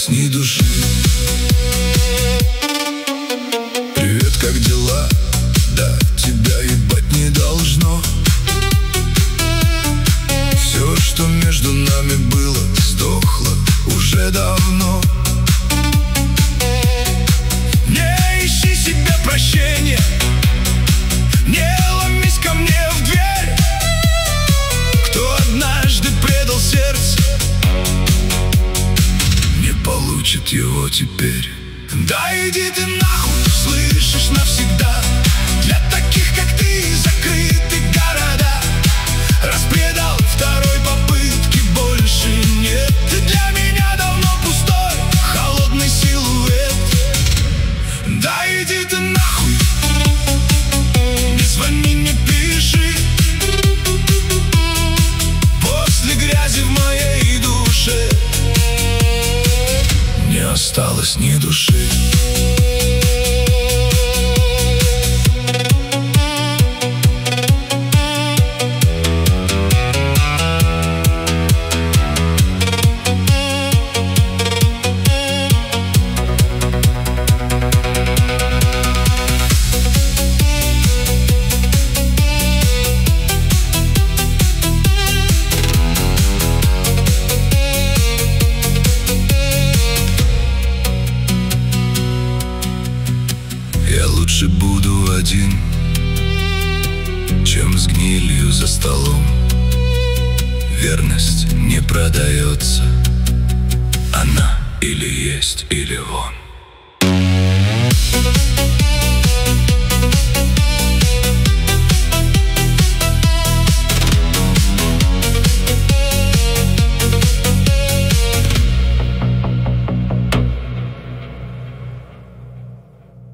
осталось ни души. Привет, как дела? Да, тебя ебать не должно. Все, что между нами было, сдохло уже давно. Не ищи себе прощения, не ломись ко мне в дверь. Кто однажды предал сердце, не получит его теперь. Да иди ты нахуй, слышишь, навсегда. Для таких, как ты, закрыты города. Распредал второй попытки больше нет. Ты для меня давно пустой, холодный силуэт. Да иди ты нахуй, не звони, не пиши. После грязи в моей душе не осталось ни души. Я лучше буду один, чем с гнилью за столом. Верность не продается, она или есть, или вон.